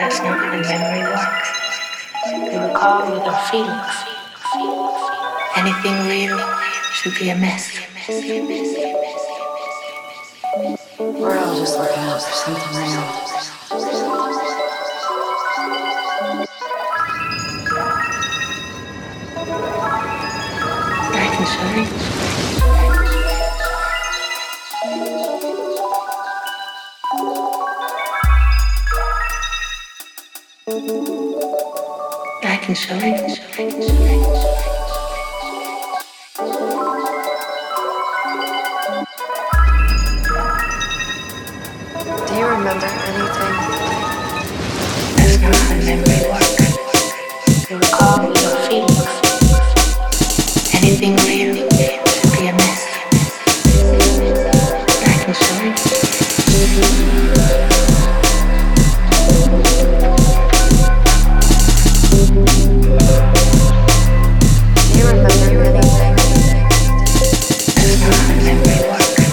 That's not how memory works. We recall with our feelings. Anything real should be a mess. We're all just looking out for something real. I can show you. I can show you. Do you remember anything? That's not how memory works. We recall with our feelings. Anything real should be a mess. I can show you. Do you remember anything? That's not how memory works.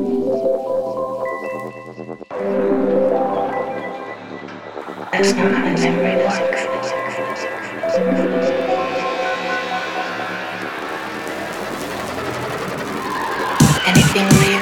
That's not how memory works. Anything real